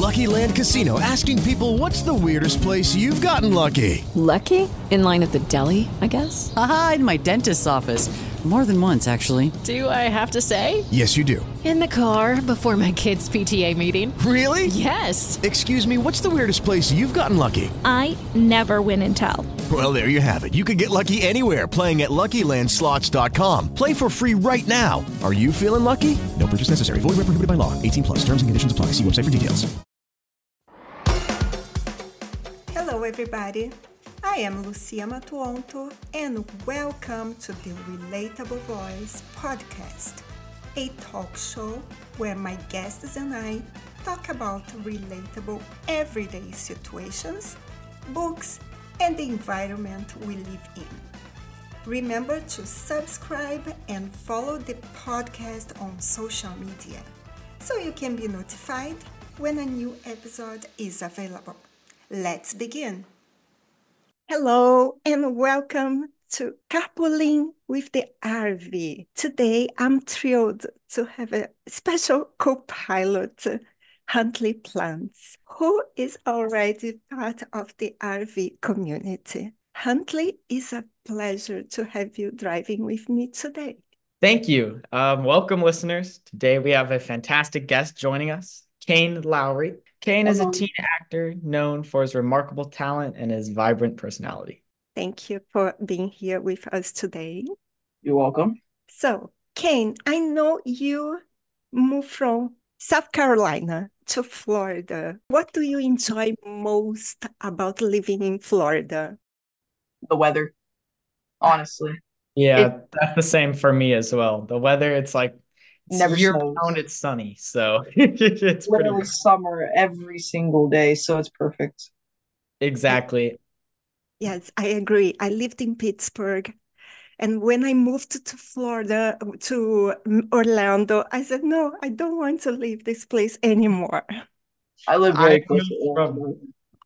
Lucky Land Casino, asking people, what's the weirdest place you've gotten lucky? Lucky? In line at the deli, I guess? Aha, in my dentist's office. More than once, actually. Do I have to say? Yes, you do. In the car before my kids' PTA meeting. Really? Yes. Excuse me, what's the weirdest place you've gotten lucky? I never win and tell. Well, there you have it. You can get lucky anywhere, playing at LuckyLandSlots.com. Play for free right now. Are you feeling lucky? No purchase necessary. Void where prohibited by law. 18 plus. Terms and conditions apply. See website for details. Hello, everybody. I am Lucia Matuonto, and welcome to the Relatable Voice podcast, a talk show where my guests and I talk about relatable everyday situations, books, and the environment we live in. Remember to subscribe and follow the podcast on social media so you can be notified when a new episode is available. Let's begin. Hello and welcome to Carpooling with the RV. Today I'm thrilled to have a special co-pilot, Huntley Plants, who is already part of the RV community. Huntley, it's a pleasure to have you driving with me today. Thank you. Welcome, listeners. Today we have a fantastic guest joining us, Kane Lowry. Kane is a teen actor known for his remarkable talent and his vibrant personality. Thank you for being here with us today. You're welcome. So, Kane, I know you moved from South Carolina to Florida. What do you enjoy most about living in Florida? The weather, honestly. Yeah, that's the same for me as well. The weather, it's like Never year snows. round, it's sunny, so it's pretty Literally summer every single day, so it's perfect. exactly. Yes, I agree. I lived in Pittsburgh, and when I moved to Florida, to Orlando, I said, no, I don't want to leave this place anymore. I live I very close moved to Orlando.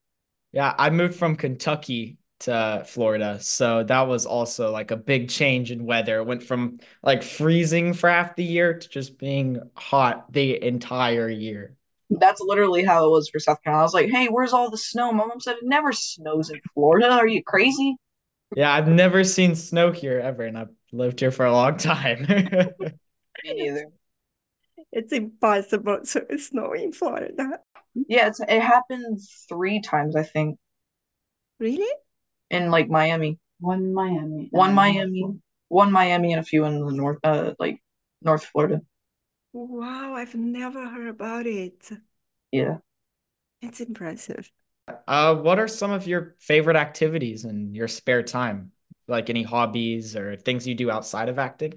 I moved from Kentucky to Florida, so that was also like a big change in weather. It went from like freezing for half the year to just being hot the entire year. That's literally how it was for South Carolina. I was like, hey, where's all the snow? My mom said it never snows in Florida. Are you crazy? Yeah, I've never seen snow here ever, and I've lived here for a long time. Me neither. It's impossible to snow in Florida. Yeah, it happened 3 times, I think, Really? in like Miami. One Miami. One Miami, and a few in the North Florida. Wow, I've never heard about it. Yeah. It's impressive. What are some of your favorite activities in your spare time? Like any hobbies or things you do outside of acting?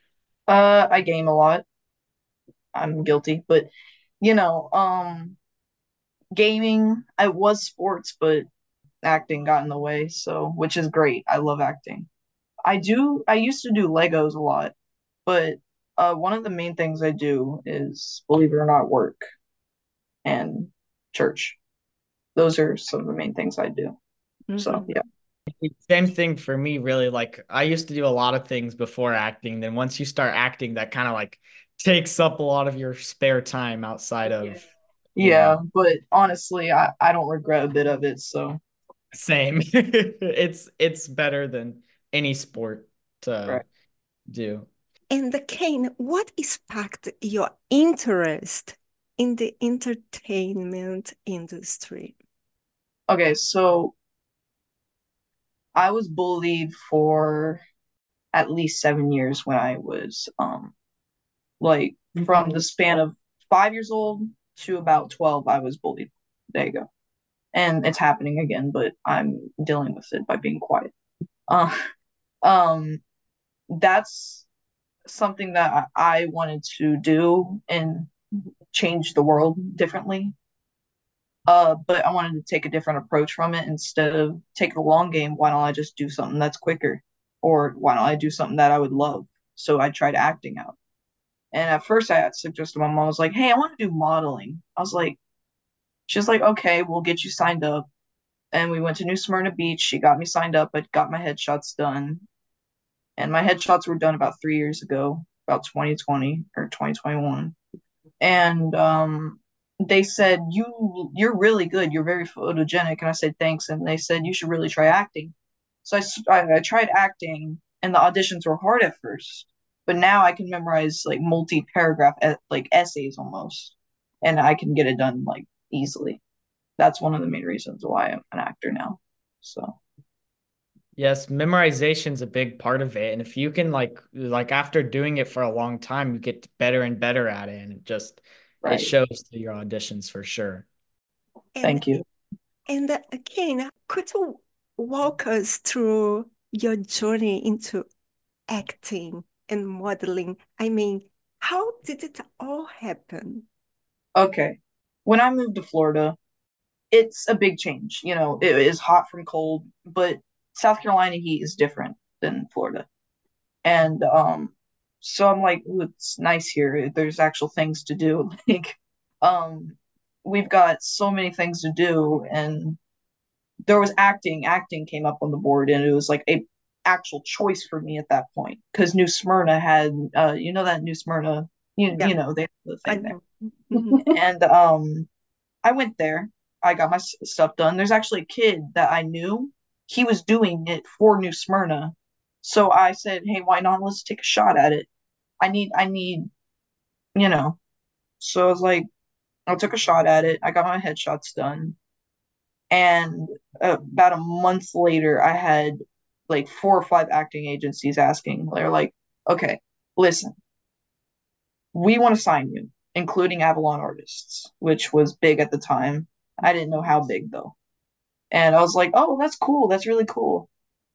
I game a lot. I'm guilty, but gaming, I was sports, but acting got in the way, so which is great. I love acting. I used to do Legos a lot, but one of the main things I do is, believe it or not, work and church. Those are some of the main things I do. So, yeah. Same thing for me, really. Like I used to do a lot of things before acting. Then once you start acting, that kind of like takes up a lot of your spare time outside of Yeah, but honestly, I don't regret a bit of it, so same. It's better than any sport to right. do. And Kane, what sparked your interest in the entertainment industry? Okay, so I was bullied for at least 7 years when I was like from the span of 5 years old to about 12, I was bullied. There you go. And it's happening again, but I'm dealing with it by being quiet. Uh, um, that's something that I wanted to do and change the world differently. But I wanted to take a different approach from it. Instead of take the long game, why don't I just do something that's quicker? Or why don't I do something that I would love? So I tried acting out. And at first I had suggested my mom was like, hey, I want to do modeling. I was like, she's like, okay, we'll get you signed up. And we went to New Smyrna Beach. She got me signed up. I got my headshots done. And my headshots were done about 3 years ago, about 2020 or 2021. And they said, you're really good. You're very photogenic. And I said, thanks. And they said, you should really try acting. So I tried acting, and the auditions were hard at first, but now I can memorize like multi-paragraph like essays almost, and I can get it done like easily. That's one of the main reasons why I'm an actor now. So, Yes, memorization's a big part of it. And if you can like after doing it for a long time, you get better and better at it. And it right. shows through your auditions for sure. And Thank you. again, could you walk us through your journey into acting and modeling? I mean, how did it all happen? Okay. When I moved to Florida, it's a big change. You know, it is hot from cold, but South Carolina heat is different than Florida. And so I'm like, ooh, it's nice here. There's actual things to do. Like, um, we've got so many things to do, and there was acting. Acting came up on the board, and it was like a actual choice for me at that point because New Smyrna had, that New Smyrna, Yeah, they have the I thing there, know. Mhm. and I went there. I got my stuff done. There's actually a kid that I knew. He was doing it for New Smyrna. So I said, "Hey, why not? Let's take a shot at it. I need, you know." So I was like, I took a shot at it. I got my headshots done. And about a month later, I had like 4 or 5 acting agencies asking. They're like, okay, listen, we want to sign you, including Avalon Artists, which was big at the time. I didn't know how big though. And I was like, oh, that's cool. That's really cool.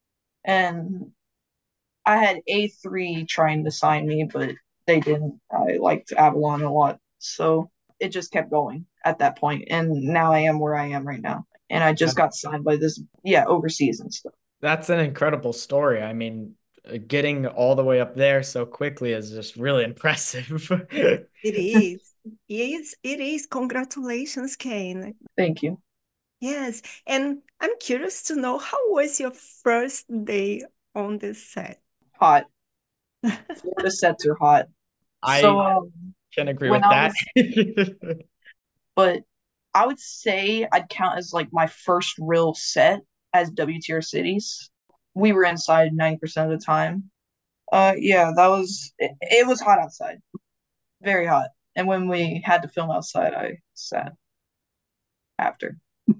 And I had A3 trying to sign me, but they didn't. I liked Avalon a lot. So it just kept going at that point. And now I am where I am right now. And I just got signed by this, yeah, overseas and stuff. That's an incredible story. I mean, getting all the way up there so quickly is just really impressive. It is. It is. Congratulations, Kane. Thank you. Yes. And I'm curious to know, how was your first day on the set? Hot. Florida sets are hot. So I can agree when with I that. was, but I would say I'd count as like my first real set as WTR Cities. We were inside 90% of the time. Yeah, it was hot outside, very hot. And when we had to film outside, I sat after.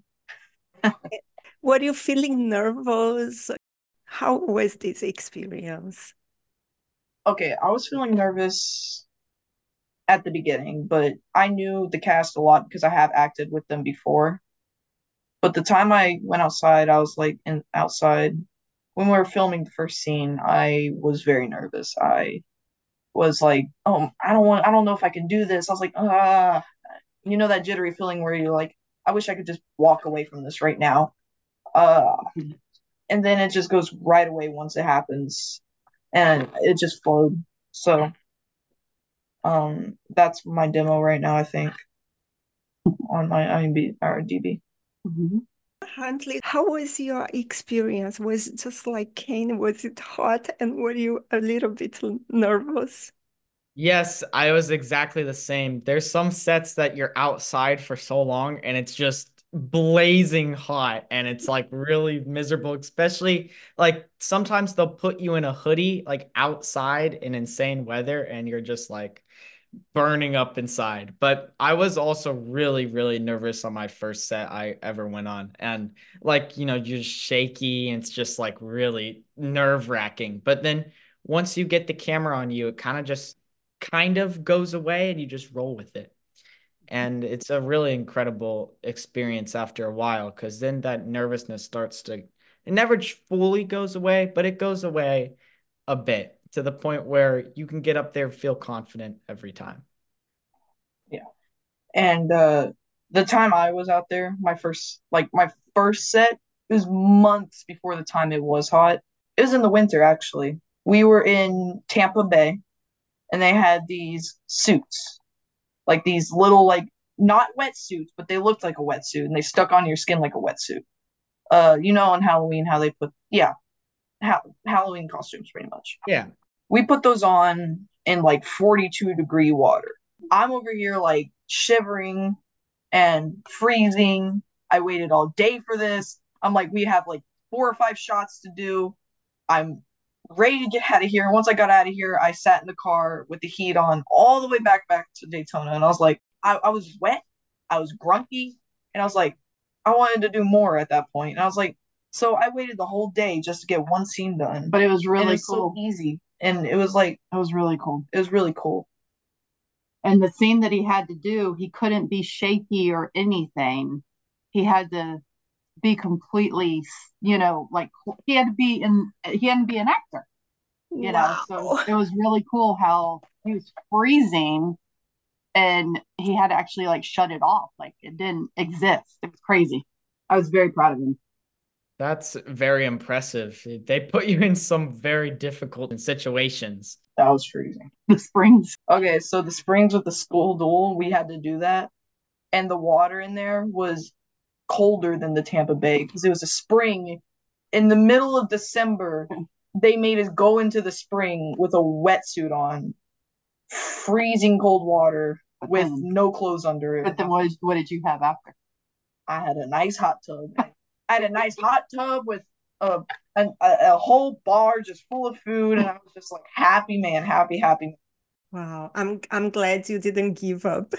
Were you feeling nervous? How was this experience? Okay, I was feeling nervous at the beginning, but I knew the cast a lot because I have acted with them before. But the time I went outside, I was like in outside when we were filming the first scene, I was very nervous. I was like, oh, I don't know if I can do this. I was like, that jittery feeling where you're like, I wish I could just walk away from this right now. Uh, and then it just goes right away once it happens, and it just flowed. So, that's my demo right now, I think, on my IMDb or DB. Mhm. Huntley, how was your experience? Was it just like Kane? Was it hot? And were you a little bit nervous? Yes, I was exactly the same. There's some sets that you're outside for so long and it's just blazing hot and it's like really miserable, especially like sometimes they'll put you in a hoodie like outside in insane weather and you're just like burning up inside. But I was also really, really nervous on my first set I ever went on. And like, you're shaky and it's just like really nerve-wracking. But then once you get the camera on you, it kind of goes away and you just roll with it. And it's a really incredible experience after a while because then that nervousness it never fully goes away, but it goes away a bit to the point where you can get up there and feel confident every time. Yeah. And the time I was out there, my first set, it was months before the time it was hot. It was in the winter actually. We were in Tampa Bay and they had these suits, like these little like not wetsuits, but they looked like a wetsuit and they stuck on your skin like a wetsuit. On Halloween how they put Halloween costumes pretty much. Yeah. We put those on in like 42-degree water. I'm over here like shivering, and freezing. I waited all day for this. I'm like, we have like 4 or 5 shots to do. I'm ready to get out of here. Once I got out of here, I sat in the car with the heat on all the way back to Daytona. And I was like, I was wet, I was grumpy, and I was like, I wanted to do more at that point. And I was like, so I waited the whole day just to get one scene done. But it was And really it's cool. so easy. And it was like, It was really cool. it was really cool. And the scene that he had to do, he couldn't be shaky or anything. He had to be completely, like he had to be an actor, Wow. So it was really cool how he was freezing and he had to actually like shut it off. Like it didn't exist. It was crazy. I was very proud of him. That's very impressive. They put you in some very difficult situations. That was freezing. The springs. Okay, so the springs with the school duel, we had to do that. And the water in there was colder than the Tampa Bay because it was a spring in the middle of December. They made us go into the spring with a wetsuit on, freezing cold water with no clothes under it. But then what did you have after? I had a nice hot tub. I had a nice hot tub with a whole bar just full of food, and I was just like happy, man, happy. Wow. I'm glad you didn't give up.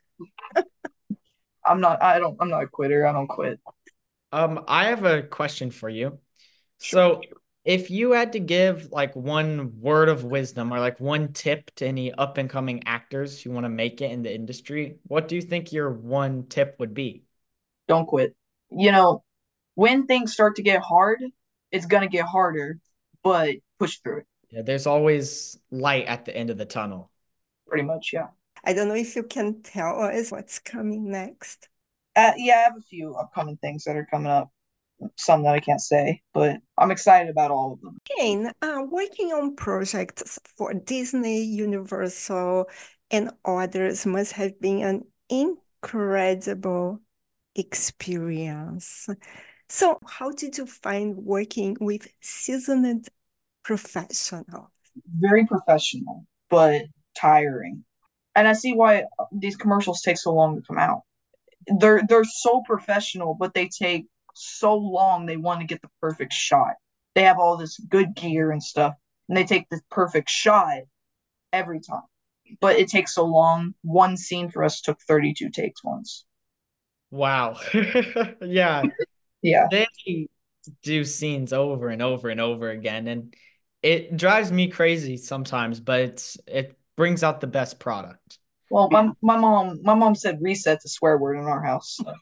I'm not a quitter. I don't quit. I have a question for you. So, if you had to give like one word of wisdom or like one tip to any up and coming actors who want to make it in the industry, what do you think your one tip would be? Don't quit. When things start to get hard, it's gonna get harder, but push through it. Yeah, there's always light at the end of the tunnel. Pretty much, yeah. I don't know if you can tell us what's coming next. Yeah, I have a few upcoming things that are coming up. Some that I can't say, but I'm excited about all of them. Kane, working on projects for Disney, Universal, and others must have been an incredible experience. So, how did you find working with seasoned professionals? Very professional, but tiring. And I see why these commercials take so long to come out. They're so professional, but they take so long. They want to get the perfect shot. They have all this good gear and stuff, and they take the perfect shot every time. But it takes so long. One scene for us took 32 takes once. Wow. Yeah. Yeah. They do scenes over and over and over again, and it drives me crazy sometimes, but it brings out the best product. Well, my mom said reset's a swear word in our house. So.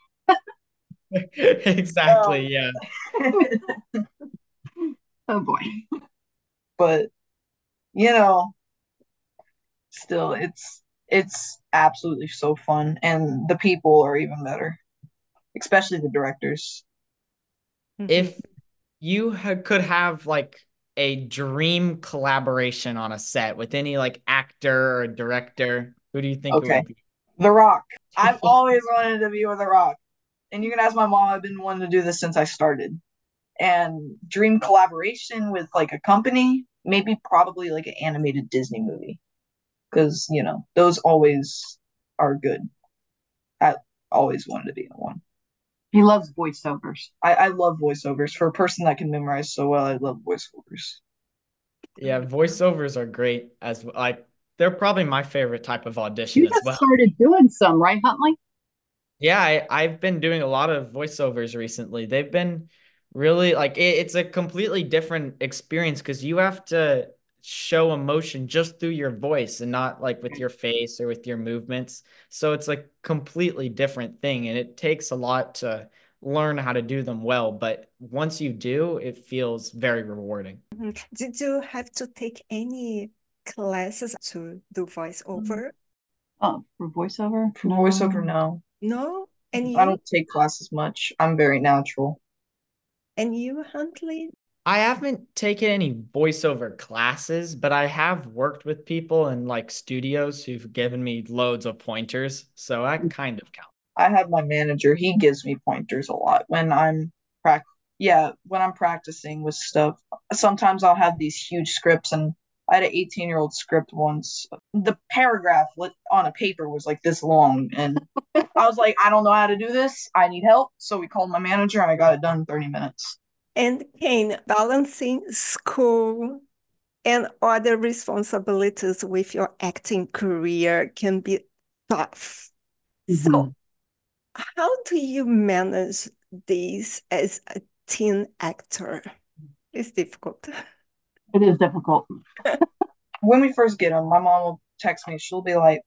Exactly, yeah. Oh boy. But still it's absolutely so fun, and the people are even better, especially the directors. If you could have like a dream collaboration on a set with any like actor or director, who do you think it Okay. would be? The Rock. I've always wanted to be with The Rock. And you can ask my mom, I've been wanting to do this since I started. And dream collaboration with like a company, maybe probably like an animated Disney movie. Because, those always are good. I always wanted to be in one. He loves voiceovers. I love voiceovers. For a person that can memorize so well, I love voiceovers. Yeah, voiceovers are great as like they're probably my favorite type of audition You as just well. started doing some, right, Huntley? Yeah, I've been doing a lot of voiceovers recently. They've been really like it's a completely different experience because you have to show emotion just through your voice and not like with your face or with your movements. So it's like completely different thing, and it takes a lot to learn how to do them well. But once you do, it feels very rewarding. Did you have to take any classes to do voiceover? Oh, for voiceover? For voiceover, no. No? And I you, don't take classes much. I'm very natural. Huntley? I haven't taken any voiceover classes, but I have worked with people in like studios who've given me loads of pointers, so that kind of counts. I have my manager. He gives me pointers a lot when I'm when I'm practicing with stuff. Sometimes I'll have these huge scripts and I had an 18-year-old script once. The paragraph on a paper was like this long, and I was like, I don't know how to do this. I need help. So we called my manager, and I got it done in 30 minutes. And Kane, balancing school and other responsibilities with your acting career can be tough. So, how do you manage this as a teen actor? It's difficult. It is difficult. When we first get them, my mom will text me. She'll be like,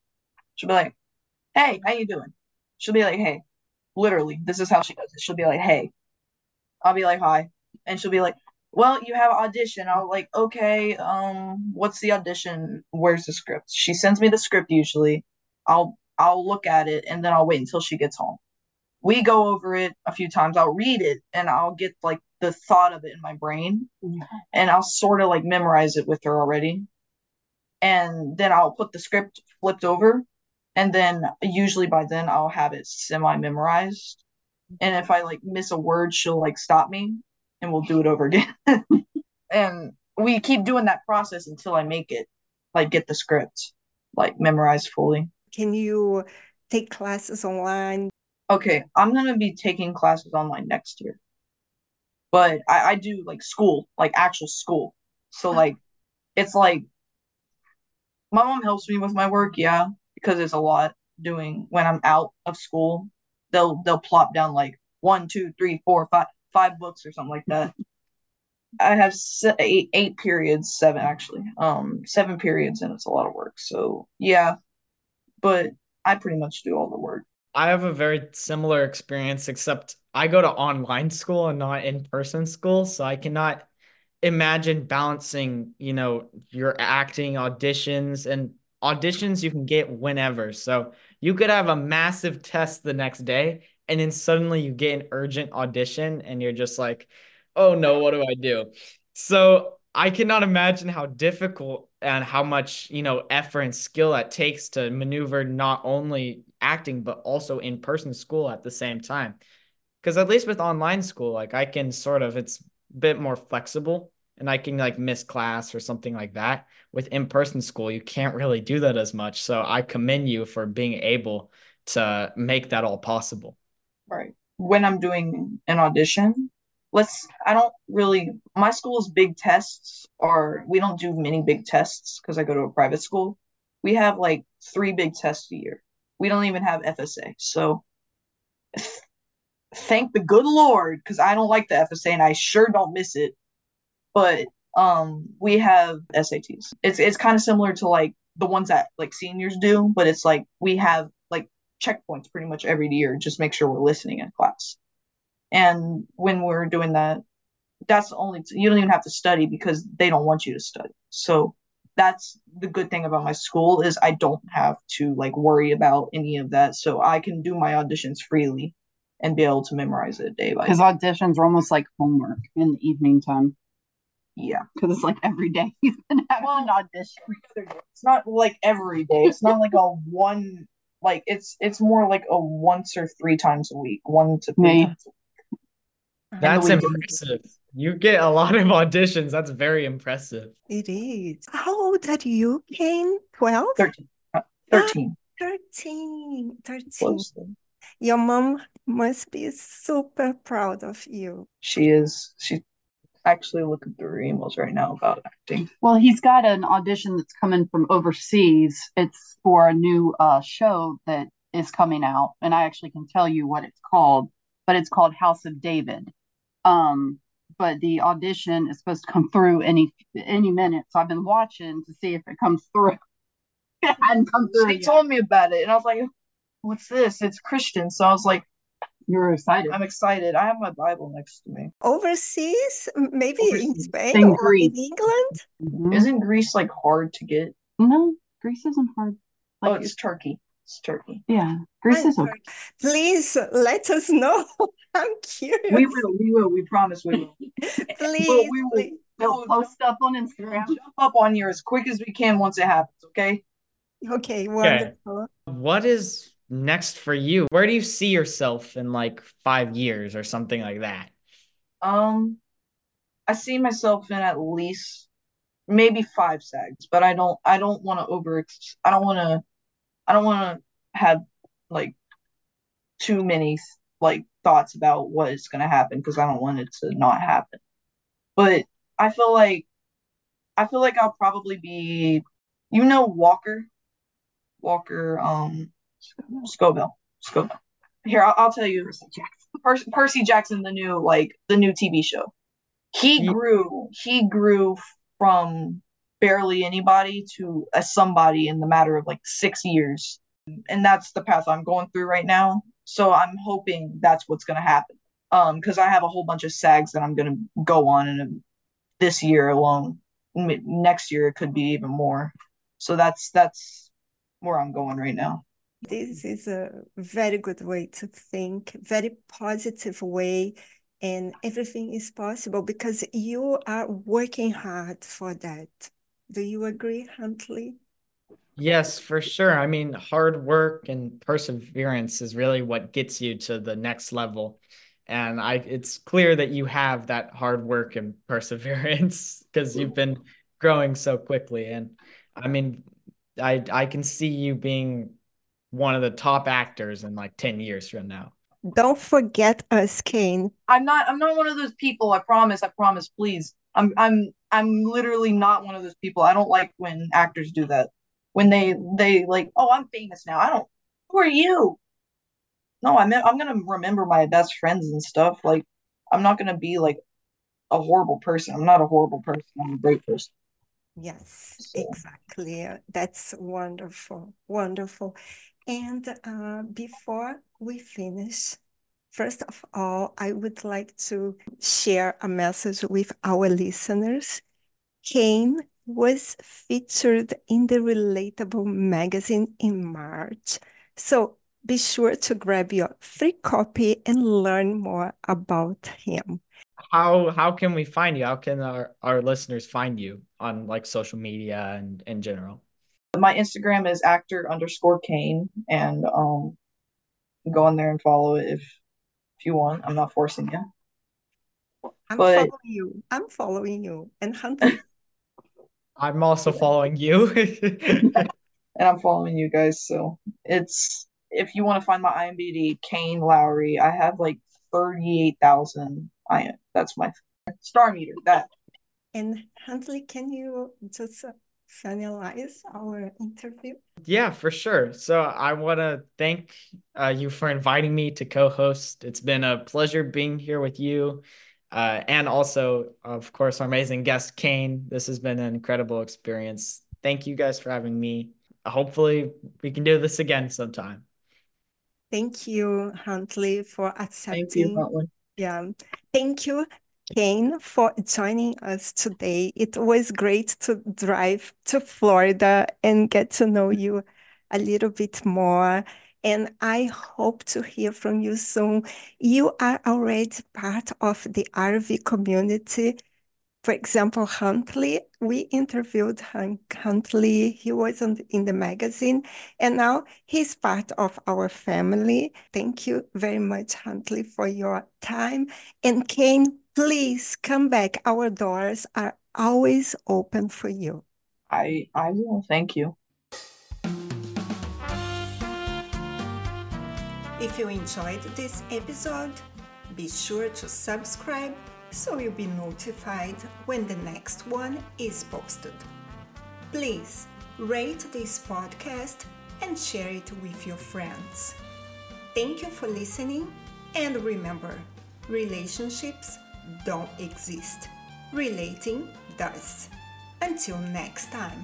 "Hey, how you doing?" She'll be like, "Hey," literally, this is how she does it. She'll be like, "Hey," I'll be like, "Hi," and she'll be like, "Well, you have an audition." I'll like, "Okay, what's the audition? Where's the script?" She sends me the script usually. I'll look at it and then I'll wait until she gets home. We go over it a few times. I'll read it and I'll get like the thought of it in my brain, and I'll sort of like memorize it with her already. And then I'll put the script flipped over, and then usually by then I'll have it semi memorized. And if I like miss a word, she'll like stop me and we'll do it over again. And we keep doing that process until I make it, like get the script like memorized fully. Can you take classes online? Okay, I'm gonna be taking classes online next year. But I do like school, like actual school. So like it's like my mom helps me with my work, yeah, because it's a lot doing when I'm out of school. They'll plop down like one, two, three, four, five books or something like that. I have eight periods, seven actually, 7 periods, and it's a lot of work. So yeah, but I pretty much do all the work. I have a very similar experience, except I go to online school and not in-person school, so I cannot imagine balancing, your acting auditions and auditions you can get whenever. So you could have a massive test the next day, and then suddenly you get an urgent audition, and you're just like, oh no, what do I do? So I cannot imagine how difficult and how much, effort and skill it takes to maneuver not only acting, but also in-person school at the same time. Because at least with online school, like I can it's a bit more flexible and I can like miss class or something like that. With in-person school, you can't really do that as much. So I commend you for being able to make that all possible. Right. When I'm doing an audition, I don't really, my school's big tests are, we don't do many big tests because I go to a private school. We have like 3 big tests a year. We don't even have FSA. So thank the good Lord, because I don't like the FSA and I sure don't miss it. But we have SATs. It's kind of similar to like the ones that like seniors do, but it's like we have like checkpoints pretty much every year, just make sure we're listening in class. And when we're doing that, that's you don't even have to study because they don't want you to study. So that's the good thing about my school is I don't have to like worry about any of that. So I can do my auditions freely and be able to memorize it day by day. Because auditions are almost like homework in the evening time. Yeah. Because it's like every day he's been having an audition. It's not like every day. It's not like a one, like it's more like a once or 3 times a week, 1 to 3 times a week. That's impressive. You get a lot of auditions. That's very impressive. It is. How old are you, Kane? 12? 13. 13. 13. 13. Closely. Your mom must be super proud of you. She is. She's actually looking through her emails right now about acting. Well, he's got an audition that's coming from overseas. It's for a new show that is coming out, and I actually can tell you what it's called, but it's called House of David. But the audition is supposed to come through any minute, so I've been watching to see if it comes through. It hadn't come through. She told me about it, and I was like, "What's this?" It's Christian, so I was like, "You're excited." I'm excited. I have my Bible next to me. Overseas, maybe in Spain in or Greece. in England. Mm-hmm. Isn't Greece like hard to get? No, Greece isn't hard. Like, it's Turkey. It's Turkey. Yeah, Greece is okay. Please let us know. I'm curious. We will. We promise we will. Please, please. We'll post up on Instagram. Jump up on here as quick as we can once it happens, okay? Okay, wonderful. What is next for you? Where do you see yourself in like 5 years or something like that? I see myself in at least maybe 5 SAGs, but I don't want to I don't want to have like too many like thoughts about what is going to happen because I don't want it to not happen. But I feel like I'll probably be, Walker Scoville. Here, I'll tell you, Percy Jackson, the new TV show. He grew from barely anybody to a somebody in the matter of like 6 years, and that's the path I'm going through right now. So I'm hoping that's what's going to happen. Because I have a whole bunch of SAGs that I'm going to go on in this year alone. Next year it could be even more. So that's where I'm going right now. This is a very good way to think, very positive way, and everything is possible because you are working hard for that. Do you agree, Huntley? Yes, for sure. I mean, hard work and perseverance is really what gets you to the next level. And it's clear that you have that hard work and perseverance because you've been growing so quickly. And I mean, I can see you being one of the top actors in like 10 years from now. Don't forget us, Kane. I'm not one of those people. I promise, please. I'm literally not one of those people. I don't like when actors do that. When they like, oh, I'm famous now. I don't. Who are you? No, I'm gonna remember my best friends and stuff. Like, I'm not gonna be like a horrible person. I'm not a horrible person. I'm a great person. Yes, So. exactly. That's wonderful, wonderful. And before we finish, first of all, I would like to share a message with our listeners. Kane was featured in the Relatable magazine in March. So be sure to grab your free copy and learn more about him. How can we find you? How can our listeners find you on like social media and in general? My Instagram is actor_Kane, and go in there and follow it if you want. I'm not forcing you. I'm following you. And Huntley. I'm also following you. And I'm following you guys. So if you want to find my IMDb, Kane Lowry, I have like 38,000. That's my star meter. That. And Huntley, can you just finalize our interview? Yeah, for sure. So I want to thank you for inviting me to co-host. It's been a pleasure being here with you. And also, of course, our amazing guest, Kane. This has been an incredible experience. Thank you guys for having me. Hopefully, we can do this again sometime. Thank you, Huntley, for accepting. Thank you, Huntley. Yeah. Thank you, Kane, for joining us today. It was great to drive to Florida and get to know you a little bit more. And I hope to hear from you soon. You are already part of the RV community. For example, Huntley, we interviewed Huntley. He was in the magazine, and now he's part of our family. Thank you very much, Huntley, for your time. And Kane, please come back. Our doors are always open for you. I will. Thank you. If you enjoyed this episode, be sure to subscribe so you'll be notified when the next one is posted. Please rate this podcast and share it with your friends. Thank you for listening, and remember, relationships don't exist. Relating does. Until next time.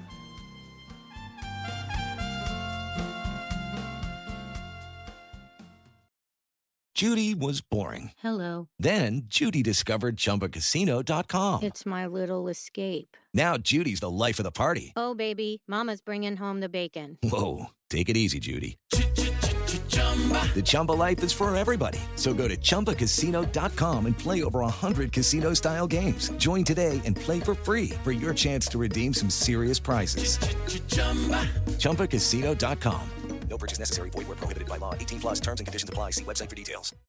Judy was boring. Hello. Then Judy discovered ChumbaCasino.com. It's my little escape. Now Judy's the life of the party. Oh, baby, mama's bringing home the bacon. Whoa, take it easy, Judy. The Chumba life is for everybody. So go to ChumbaCasino.com and play over 100 casino-style games. Join today and play for free for your chance to redeem some serious prizes. ChumbaCasino.com. No purchase necessary. Void where prohibited by law. 18+ terms and conditions apply. See website for details.